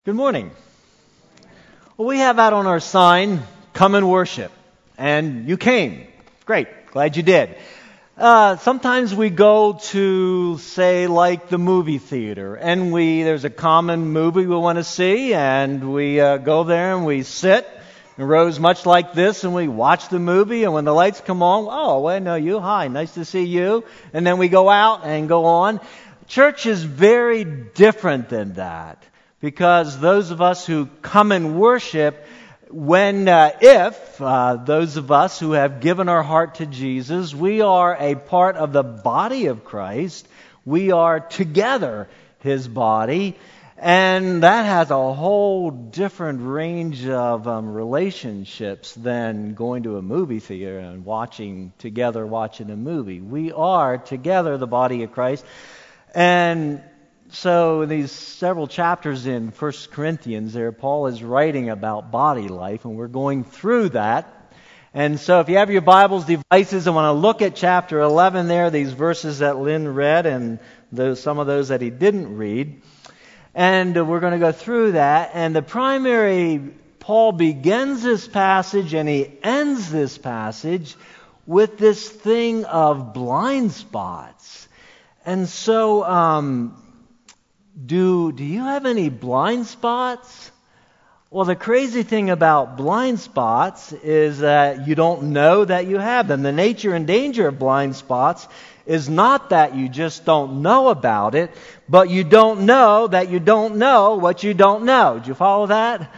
Good morning. Well, we have out on our sign, come and worship. And you came. Great. Glad you did. Sometimes we go to, say, like the movie theater, and there's a common movie we want to see, and we go there and we sit in rows much like this, and we watch the movie, and when the lights come on, oh, I know you. Hi, nice to see you. And then we go out and go on. Church is very different than that. Because those of us who come and worship, if those of us who have given our heart to Jesus, we are a part of the body of Christ. We are together His body. And that has a whole different range of relationships than going to a movie theater and watching a movie. We are together the body of Christ. And so these several chapters in 1 Corinthians there, Paul is writing about body life, and we're going through that. And so if you have your Bibles, devices, I want to look at chapter 11 there, these verses that Lynn read and some of those that he didn't read. And we're going to go through that. And Paul begins this passage and he ends this passage with this thing of blind spots. And so, do you have any blind spots? Well, the crazy thing about blind spots is that you don't know that you have them. The nature and danger of blind spots is not that you just don't know about it, but you don't know that you don't know what you don't know. Did you follow that?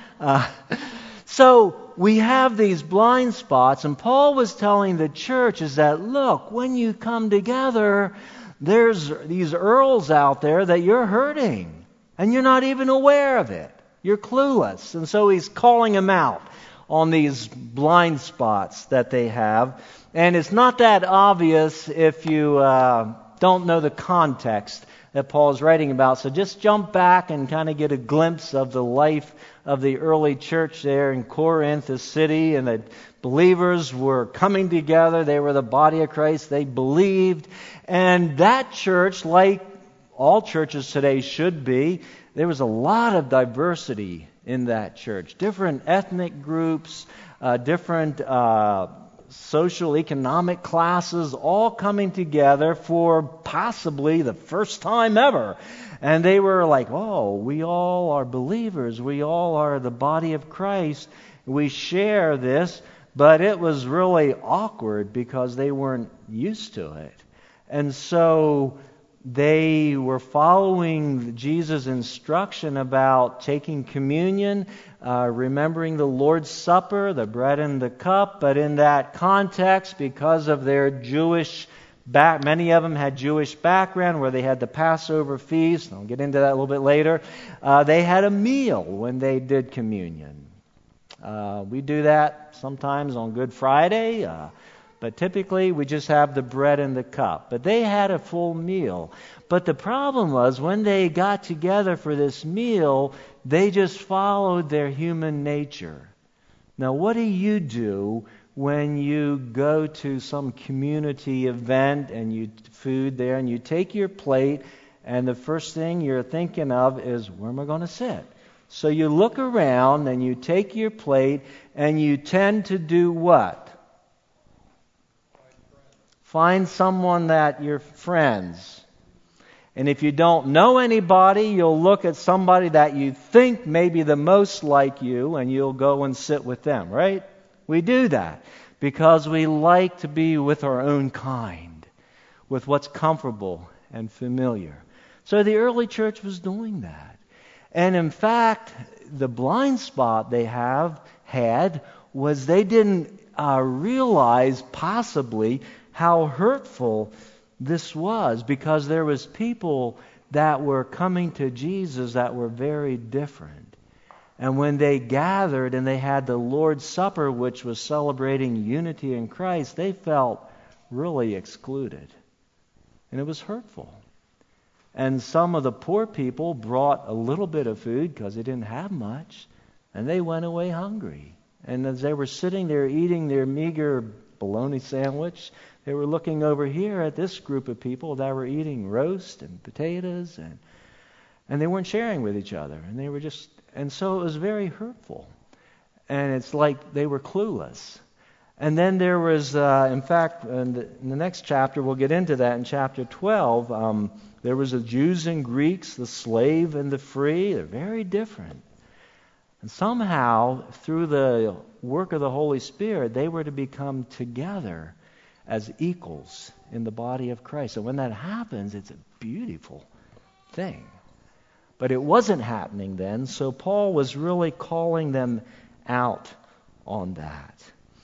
So we have these blind spots, and Paul was telling the church is that, look, when you come together, there's these earls out there that you're hurting, and you're not even aware of it. You're clueless. And so he's calling them out on these blind spots that they have. And it's not that obvious if you don't know the context that Paul's writing about. So just jump back and kind of get a glimpse of the life of the early church there in Corinth, the city, and the believers were coming together. They were the body of Christ. They believed. And that church, like all churches today should be, there was a lot of diversity in that church. Different ethnic groups, different social, economic classes, all coming together for possibly the first time ever. And they were like, oh, we all are believers. We all are the body of Christ. We share this. But it was really awkward because they weren't used to it. And so they were following Jesus' instruction about taking communion, remembering the Lord's Supper, the bread and the cup. But in that context, because of their many of them had Jewish background where they had the Passover feast. I'll get into that a little bit later. They had a meal when they did communion. We do that sometimes on Good Friday, but typically we just have the bread and the cup. But they had a full meal. But the problem was when they got together for this meal, they just followed their human nature. Now, what do you do when you go to some community event and you food there and you take your plate and the first thing you're thinking of is, where am I going to sit? So you look around and you take your plate and you tend to do what? Find someone that you're friends. And if you don't know anybody, you'll look at somebody that you think may be the most like you and you'll go and sit with them, right? We do that because we like to be with our own kind, with what's comfortable and familiar. So the early church was doing that. And in fact, the blind spot they had was they didn't realize possibly how hurtful this was, because there was people that were coming to Jesus that were very different. And when they gathered and they had the Lord's Supper, which was celebrating unity in Christ, they felt really excluded. And it was hurtful. And some of the poor people brought a little bit of food because they didn't have much, and they went away hungry. And as they were sitting there eating their meager bologna sandwich, they were looking over here at this group of people that were eating roast and potatoes, and they weren't sharing with each other. And they were just And so it was very hurtful. And it's like they were clueless. And then there was, in fact, in the next chapter, we'll get into that in chapter 12, there was the Jews and Greeks, the slave and the free. They're very different. And somehow, through the work of the Holy Spirit, they were to become together as equals in the body of Christ. And when that happens, it's a beautiful thing. But it wasn't happening then, so Paul was really calling them out on that.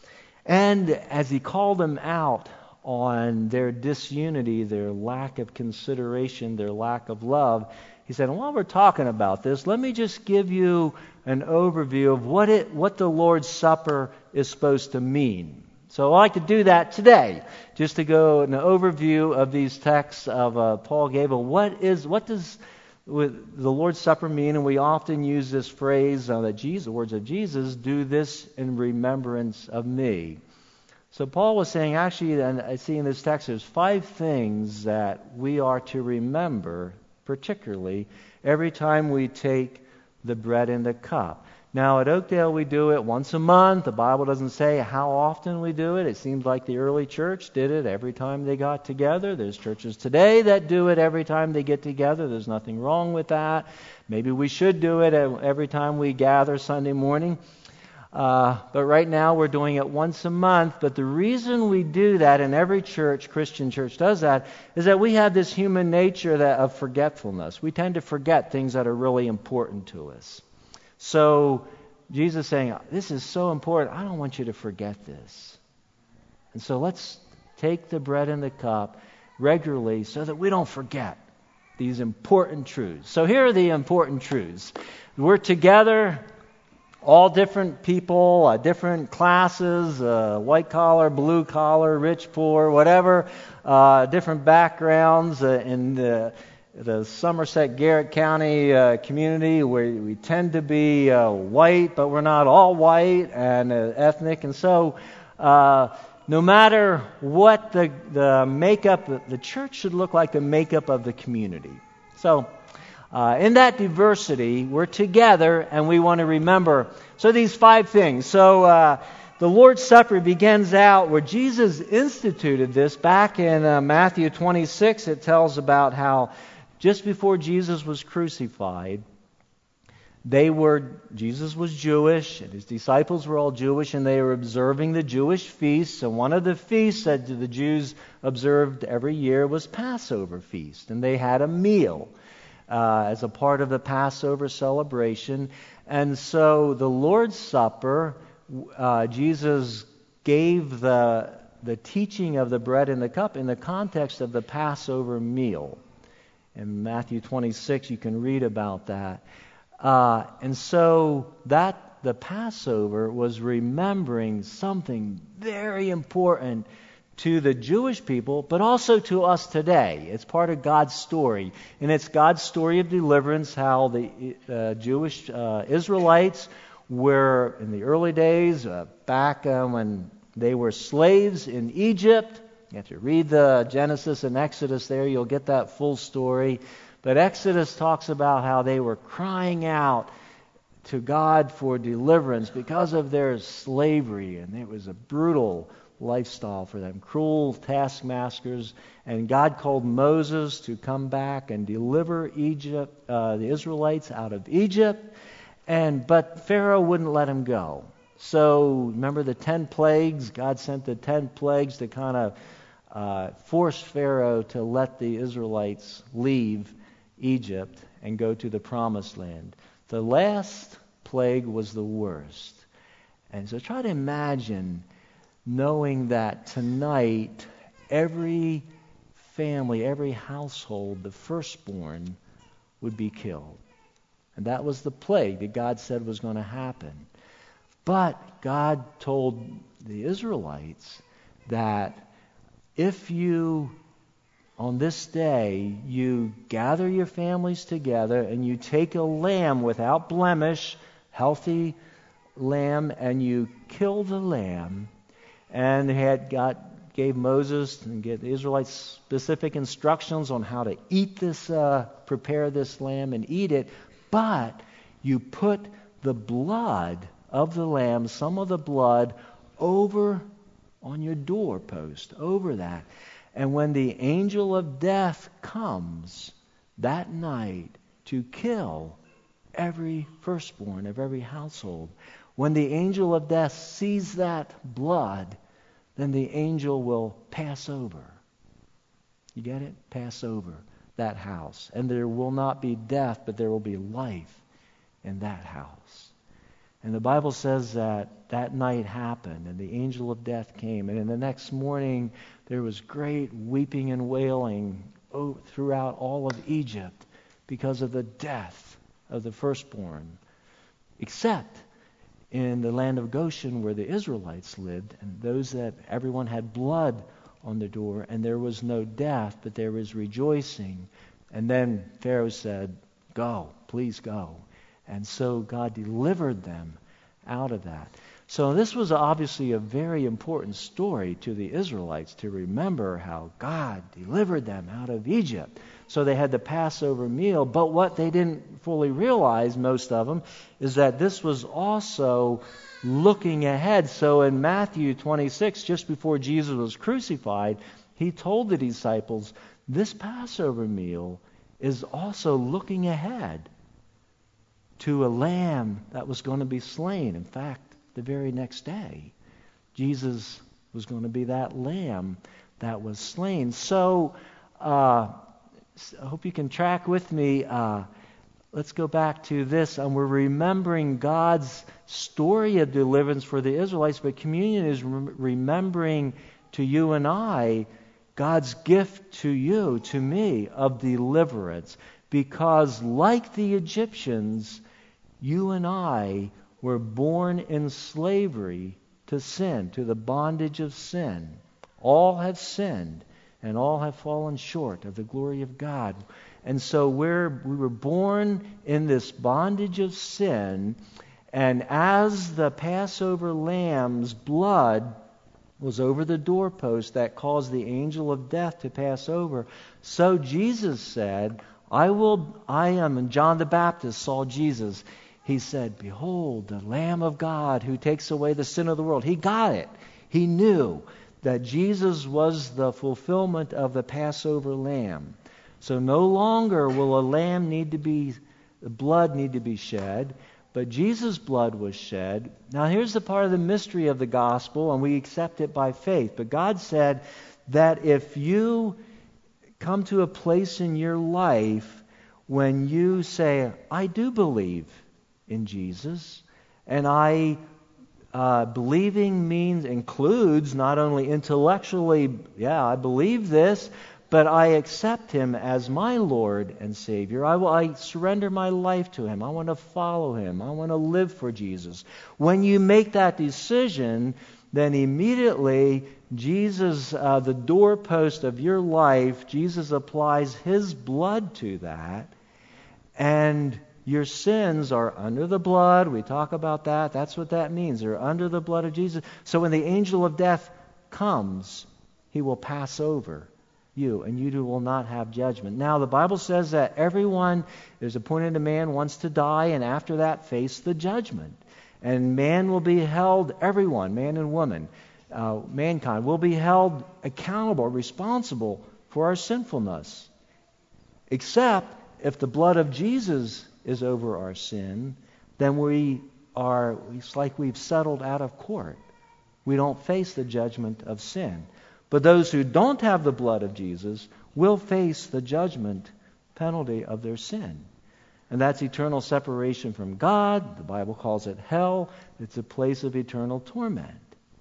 And as he called them out on their disunity, their lack of consideration, their lack of love, he said, while we're talking about this, let me just give you an overview of what the Lord's Supper is supposed to mean. So I'd like to do that today, just to go an overview of these texts of Paul gave. What does the Lord's Supper mean? And we often use this phrase, the words of Jesus, do this in remembrance of me. So Paul was saying, actually, and I see in this text, there's 5 things that we are to remember, particularly every time we take the bread and the cup. Now, at Oakdale, we do it once a month. The Bible doesn't say how often we do it. It seems like the early church did it every time they got together. There's churches today that do it every time they get together. There's nothing wrong with that. Maybe we should do it every time we gather Sunday morning. But right now, we're doing it once a month. But the reason we do that, and every church, Christian church, does that, is that we have this human nature of forgetfulness. We tend to forget things that are really important to us. So Jesus is saying, this is so important, I don't want you to forget this. And so let's take the bread and the cup regularly so that we don't forget these important truths. So here are the important truths. We're together, all different people, different classes, white collar, blue collar, rich, poor, whatever, different backgrounds in the Somerset Garrett County community, where we tend to be white, but we're not all white and ethnic. And so no matter what the makeup, the church should look like the makeup of the community. So in that diversity, we're together and we want to remember. So these 5 things. So the Lord's Supper begins out where Jesus instituted this back in Matthew 26. It tells about how just before Jesus was crucified, Jesus was Jewish, and his disciples were all Jewish, and they were observing the Jewish feasts. And one of the feasts that the Jews observed every year was Passover feast. And they had a meal as a part of the Passover celebration. And so the Lord's Supper, Jesus gave the teaching of the bread and the cup in the context of the Passover meal. In Matthew 26, you can read about that. And so the Passover was remembering something very important to the Jewish people, but also to us today. It's part of God's story. And it's God's story of deliverance, how the Jewish Israelites were, in the early days, back when they were slaves in Egypt. You have to read the Genesis and Exodus there. You'll get that full story. But Exodus talks about how they were crying out to God for deliverance because of their slavery. And it was a brutal lifestyle for them, cruel taskmasters. And God called Moses to come back and deliver the Israelites out of Egypt. But Pharaoh wouldn't let him go. So remember the 10 plagues? God sent the 10 plagues to kind of forced Pharaoh to let the Israelites leave Egypt and go to the Promised Land. The last plague was the worst. And so try to imagine knowing that tonight every family, every household, the firstborn would be killed. And that was the plague that God said was going to happen. But God told the Israelites that if you, on this day, you gather your families together and you take a lamb without blemish, healthy lamb, and you kill the lamb, and God gave Moses and gave the Israelites specific instructions on how to eat this, prepare this lamb and eat it, but you put the blood of the lamb, some of the blood, over on your doorpost, over that. And when the angel of death comes that night to kill every firstborn of every household, when the angel of death sees that blood, then the angel will pass over. You get it? Pass over that house. And there will not be death, but there will be life in that house. And the Bible says that night happened, and the angel of death came. And in the next morning, there was great weeping and wailing throughout all of Egypt because of the death of the firstborn, except in the land of Goshen where the Israelites lived, and those that everyone had blood on the door, and there was no death, but there was rejoicing. And then Pharaoh said, "Go, please go." And so God delivered them out of that. So this was obviously a very important story to the Israelites to remember how God delivered them out of Egypt. So they had the Passover meal, but what they didn't fully realize, most of them, is that this was also looking ahead. So in Matthew 26, just before Jesus was crucified, he told the disciples, this Passover meal is also looking ahead to a lamb that was going to be slain. In fact, the very next day, Jesus was going to be that lamb that was slain. So I hope you can track with me. Let's go back to this. And we're remembering God's story of deliverance for the Israelites, but communion is remembering to you and I God's gift to you, to me, of deliverance. Because like the Egyptians, you and I were born in slavery to sin, to the bondage of sin. All have sinned, and all have fallen short of the glory of God. And so we were born in this bondage of sin, and as the Passover lamb's blood was over the doorpost that caused the angel of death to pass over, so Jesus said, I am, and John the Baptist saw Jesus. He said, "Behold, the Lamb of God who takes away the sin of the world." He got it. He knew that Jesus was the fulfillment of the Passover lamb. So no longer will a lamb blood need to be shed, but Jesus' blood was shed. Now here's the part of the mystery of the gospel, and we accept it by faith. But God said that if you come to a place in your life when you say, I do believe in Jesus, and believing includes not only intellectually, I believe this, but I accept Him as my Lord and Savior. I surrender my life to Him. I want to follow Him. I want to live for Jesus. When you make that decision, then immediately Jesus, the doorpost of your life, Jesus applies His blood to that, and your sins are under the blood. We talk about that. That's what that means. They're under the blood of Jesus. So when the angel of death comes, he will pass over you, and you will not have judgment. Now, the Bible says that everyone is appointed a man wants to die, and after that face the judgment. And man will be held, everyone, man and woman, mankind, will be held accountable, responsible for our sinfulness. Except if the blood of Jesus is over our sin, then it's like we've settled out of court. We don't face the judgment of sin. But those who don't have the blood of Jesus will face the judgment penalty of their sin. And that's eternal separation from God. The Bible calls it hell. It's a place of eternal torment.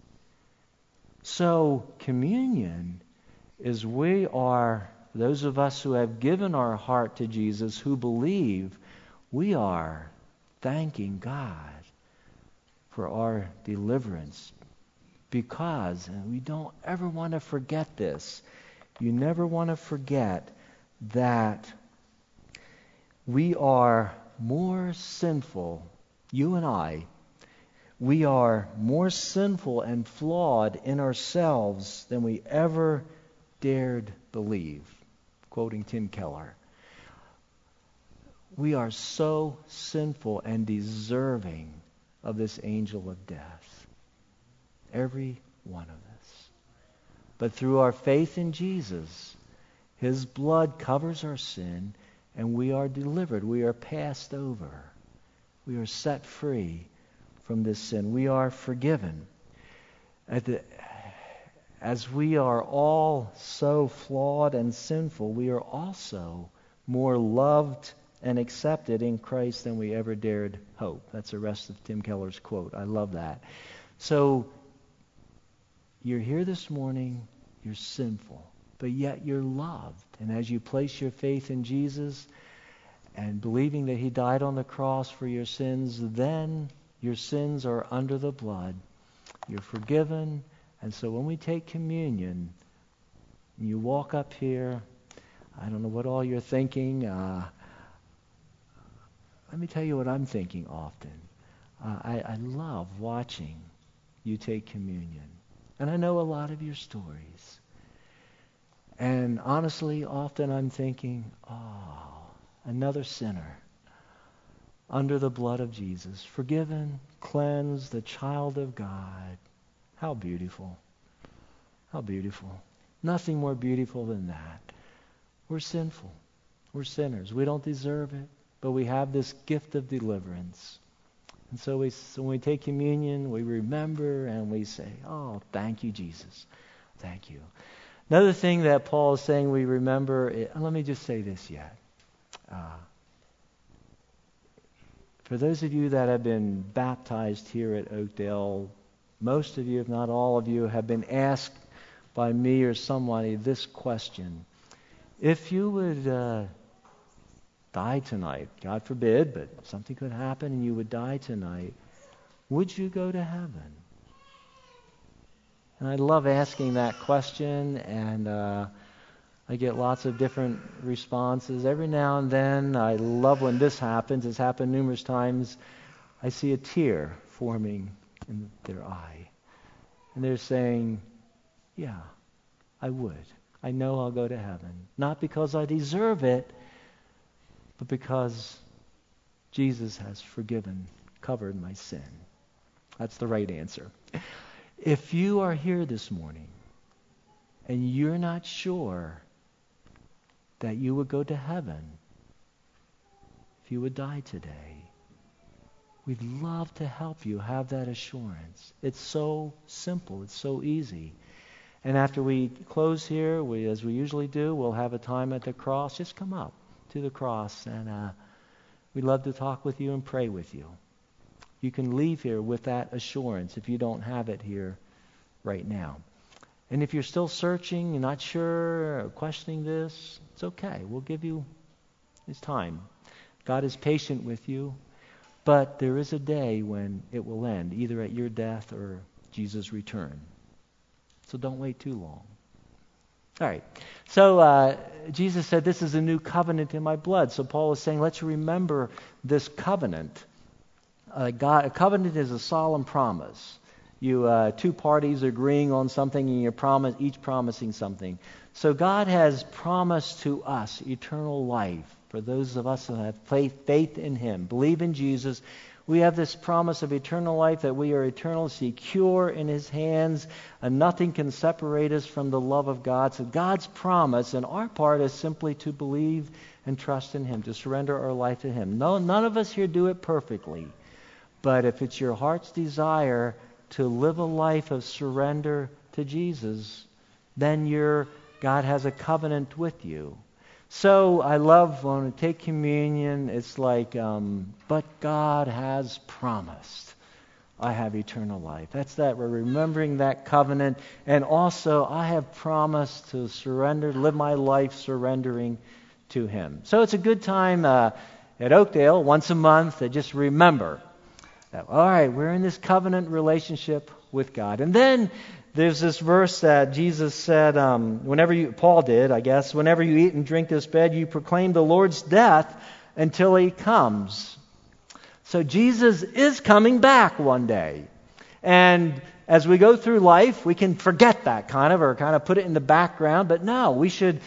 So communion is those of us who have given our heart to Jesus, who believe, we are thanking God for our deliverance. Because, and we don't ever want to forget this, you never want to forget that we are more sinful, you and I, we are more sinful and flawed in ourselves than we ever dared believe. Quoting Tim Keller. we are so sinful and deserving of this angel of death. Every one of us. But through our faith in Jesus, His blood covers our sin, and we are delivered. We are passed over. We are set free from this sin. We are forgiven. As we are all so flawed and sinful, we are also more loved and accepted in Christ than we ever dared hope. That's the rest of Tim Keller's quote. I love that. So, you're here this morning, you're sinful, but yet you're loved. And as you place your faith in Jesus and believing that He died on the cross for your sins, then your sins are under the blood. You're forgiven. And so when we take communion, you walk up here, I don't know what all you're thinking. Let me tell you what I'm thinking often. I love watching you take communion. And I know a lot of your stories. And honestly, often I'm thinking, another sinner under the blood of Jesus, forgiven, cleansed, the child of God. How beautiful. How beautiful. Nothing more beautiful than that. We're sinful. We're sinners. We don't deserve it, but we have this gift of deliverance. And so when we take communion, we remember and we say, oh, thank you, Jesus. Thank you. Another thing that Paul is saying we remember, let me just say this yet. For those of you that have been baptized here at Oakdale, most of you, if not all of you, have been asked by me or somebody this question. If you would die tonight, God forbid, but something could happen and you would die tonight, would you go to heaven? And I love asking that question, and I get lots of different responses. Every now and then, I love when this happens. It's happened numerous times. I see a tear forming in their eye. And they're saying, yeah, I would. I know I'll go to heaven. Not because I deserve it, but because Jesus has forgiven, covered my sin. That's the right answer. If you are here this morning and you're not sure that you would go to heaven if you would die today, we'd love to help you have that assurance. It's so simple. It's so easy. And after we close here, as we usually do, we'll have a time at the cross. Just come up to the cross, and we'd love to talk with you and pray with you. You can leave here with that assurance if you don't have it here right now. And if you're still searching, you're not sure, or questioning this, it's okay. We'll give you His time. God is patient with you, but there is a day when it will end, either at your death or Jesus' return. So don't wait too long. All right. So Jesus said, this is a new covenant in my blood. So Paul is saying, let's remember this covenant. A covenant is a solemn promise. Two parties agreeing on something, and you're each promising something. So God has promised to us eternal life. For those of us who have faith in Him, believe in Jesus, we have this promise of eternal life, that we are eternally secure in His hands, and nothing can separate us from the love of God. So God's promise, and our part is simply to believe and trust in Him, to surrender our life to Him. No, none of us here do it perfectly. But if it's your heart's desire to live a life of surrender to Jesus, then God has a covenant with you. So I love when we take communion, it's like, but God has promised I have eternal life. That's that. We're remembering that covenant. And also, I have promised to live my life surrendering to Him. So it's a good time at Oakdale, once a month, to just remember that, all right, we're in this covenant relationship with God. And then there's this verse that Jesus said, Paul did, I guess, whenever you eat and drink this bread, you proclaim the Lord's death until He comes. So Jesus is coming back one day. And as we go through life, we can forget that or kind of put it in the background. But no, we should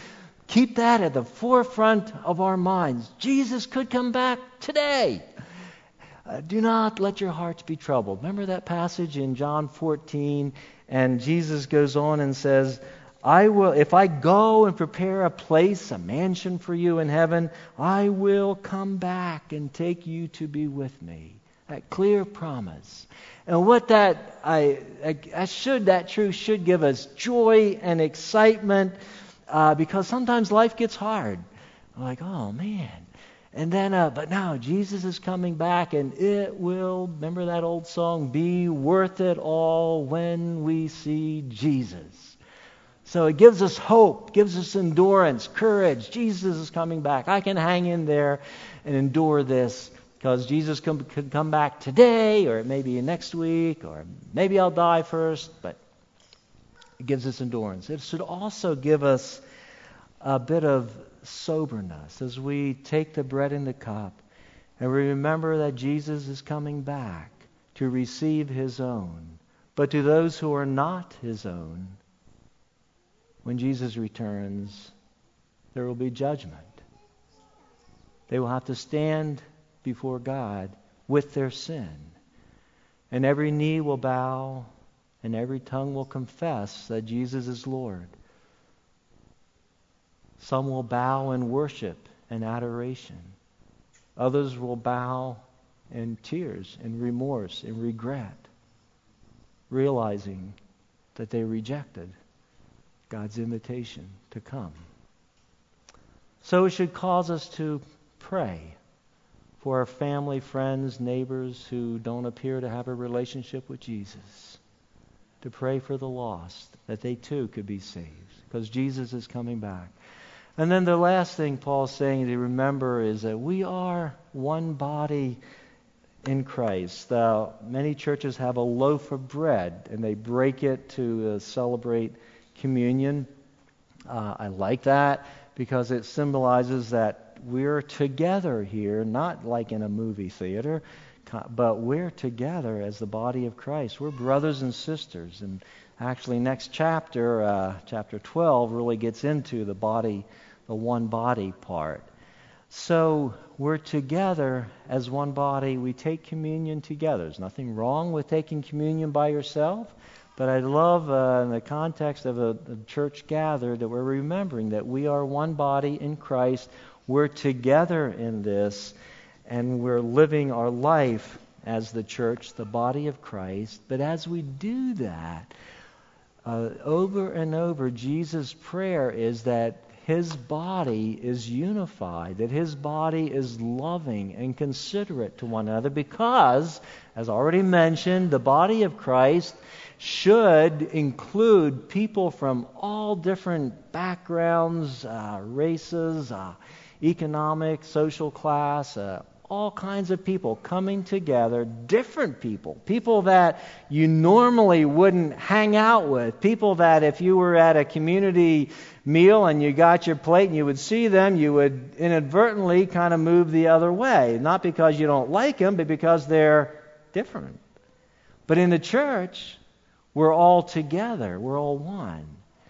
Keep that at the forefront of our minds. Jesus could come back today. Do not let your hearts be troubled. Remember that passage in John 14, and Jesus goes on and says, if I go and prepare a place, a mansion for you in heaven, I will come back and take you to be with me. That clear promise. And what that truth should give us joy and excitement, because sometimes life gets hard. I'm like, oh man. And then, but now Jesus is coming back, and it will, remember that old song, be worth it all when we see Jesus. So it gives us hope, gives us endurance, courage. Jesus is coming back. I can hang in there and endure this because Jesus could come back today, or maybe next week, or maybe I'll die first. But it gives us endurance. It should also give us a bit of soberness as we take the bread and the cup and we remember that Jesus is coming back to receive his own. But to those who are not his own, when Jesus returns, there will be judgment. They will have to stand before God with their sin. And every knee will bow and every tongue will confess that Jesus is Lord. Some will bow in worship and adoration. Others will bow in tears and remorse and regret, realizing that they rejected God's invitation to come. So it should cause us to pray for our family, friends, neighbors who don't appear to have a relationship with Jesus. To pray for the lost, that they too could be saved, because Jesus is coming back. And then the last thing Paul's saying to remember is that we are one body in Christ. Many churches have a loaf of bread, and they break it to celebrate communion. I like that because it symbolizes that we're together here, not like in a movie theater, but we're together as the body of Christ. We're brothers and sisters. And actually, next chapter, chapter 12, really gets into the one body part. So we're together as one body. We take communion together. There's nothing wrong with taking communion by yourself, but I love in the context of a church gathered that we're remembering that we are one body in Christ. We're together in this, and we're living our life as the church, the body of Christ. But as we do that, over and over, Jesus' prayer is that his body is unified, that his body is loving and considerate to one another, because, as already mentioned, the body of Christ should include people from all different backgrounds, races, economic, social class, all kinds of people coming together, different people that you normally wouldn't hang out with, people that if you were at a community meal and you got your plate and you would see them, you would inadvertently kind of move the other way, not because you don't like them, but because they're different. But in the church, we're all together, we're all one.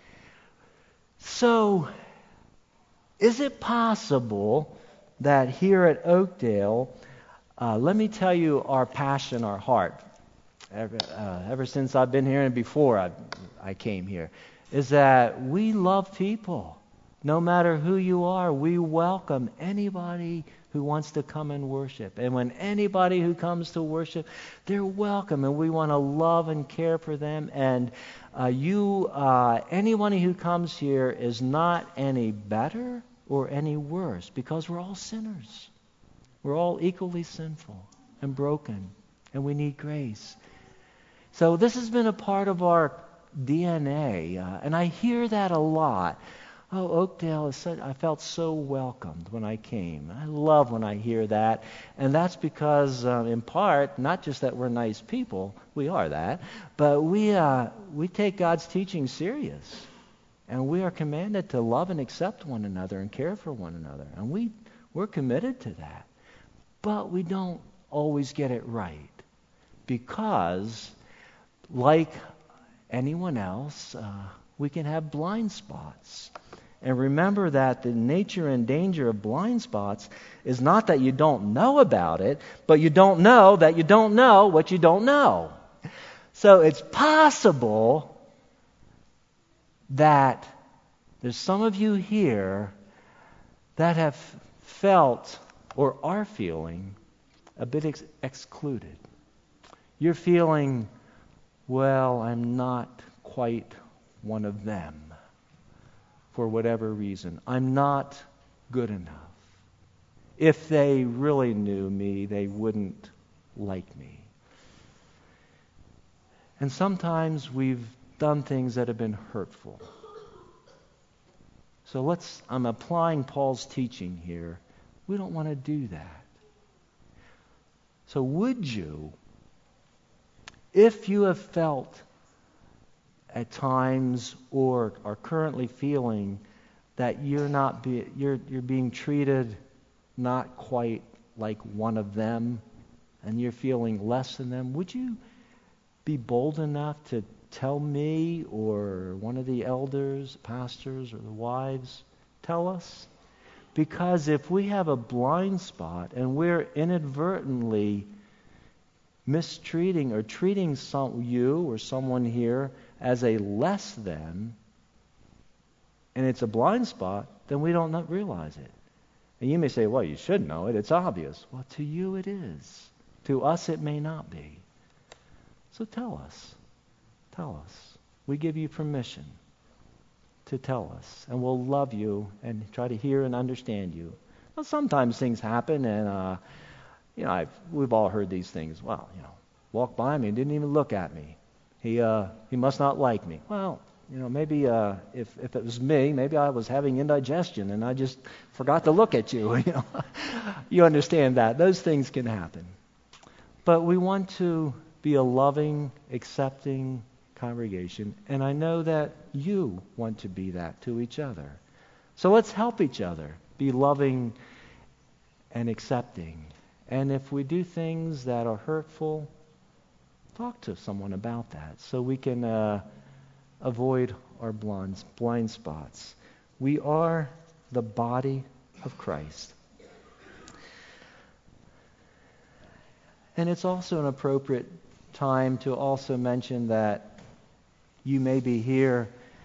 So, is it possible that here at Oakdale, let me tell you our passion, our heart, ever since I've been here and before I came here, is that we love people. No matter who you are, we welcome anybody who wants to come and worship. And when anybody who comes to worship, they're welcome, and we want to love and care for them. And anyone who comes here is not any better or any worse, because we're all sinners. We're all equally sinful and broken, and we need grace. So this has been a part of our DNA, and I hear that a lot. Oh, Oakdale I felt so welcomed when I came. I love when I hear that, and that's because, in part, not just that we're nice people, we are that, but we take God's teaching serious. And we are commanded to love and accept one another and care for one another. And we're committed to that. But we don't always get it right. Because, like anyone else, we can have blind spots. And remember that the nature and danger of blind spots is not that you don't know about it, but you don't know that you don't know what you don't know. So it's possible that there's some of you here that have felt or are feeling a bit excluded. You're feeling, well, I'm not quite one of them for whatever reason. I'm not good enough. If they really knew me, they wouldn't like me. And sometimes we've done things that have been hurtful. So I'm applying Paul's teaching here. We don't want to do that. So would you, if you have felt at times or are currently feeling that you're being treated not quite like one of them and you're feeling less than them, would you be bold enough to tell me or one of the elders, pastors, or the wives? Tell us. Because if we have a blind spot and we're inadvertently mistreating or treating you or someone here as a less than, and it's a blind spot, then we don't realize it. And you may say, well, you should know it. It's obvious. Well, to you it is. To us it may not be. So tell us. Tell us. We give you permission to tell us. And we'll love you and try to hear and understand you. Well, sometimes things happen and, we've all heard these things. Well, walked by me and didn't even look at me. He must not like me. Well, maybe if it was me, maybe I was having indigestion and I just forgot to look at you. You understand that. Those things can happen. But we want to be a loving, accepting congregation. And I know that you want to be that to each other. So let's help each other be loving and accepting. And if we do things that are hurtful, talk to someone about that so we can avoid our blind spots. We are the body of Christ. And it's also an appropriate time to also mention that you may be here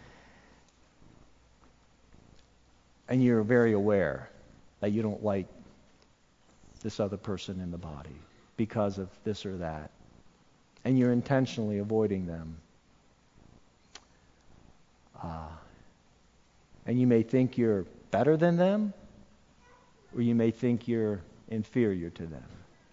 and you're very aware that you don't like this other person in the body because of this or that. And you're intentionally avoiding them. And you may think you're better than them, or you may think you're inferior to them.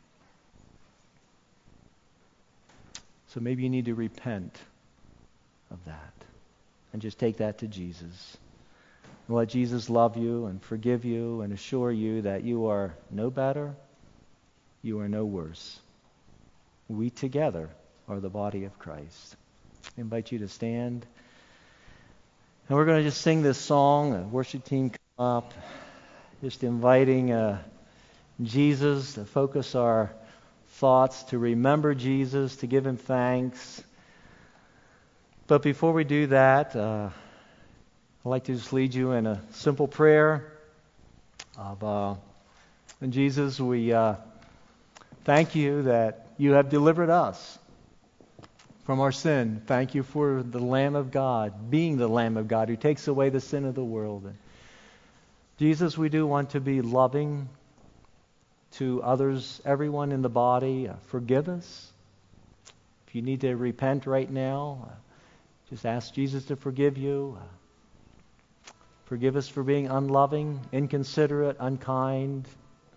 So maybe you need to repent of that and just take that to Jesus. And let Jesus love you and forgive you and assure you that you are no better, you are no worse. We together are the body of Christ. I invite you to stand. And we're going to just sing this song. The worship team come up. Just inviting Jesus to focus our thoughts, to remember Jesus, to give Him thanks. But before we do that, I'd like to just lead you in a simple prayer of Jesus, we thank you that you have delivered us from our sin. Thank you for the Lamb of God, being the Lamb of God who takes away the sin of the world. And Jesus, we do want to be loving to others, everyone in the body. Forgive us. If you need to repent right now, just ask Jesus to forgive you. Forgive us for being unloving, inconsiderate, unkind.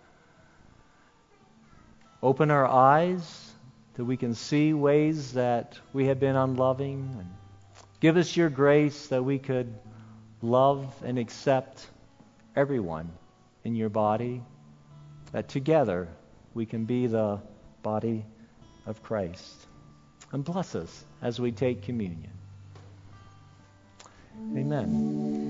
Open our eyes that we can see ways that we have been unloving. And give us your grace that we could love and accept everyone in your body, that together we can be the body of Christ. And bless us as we take communion. Amen.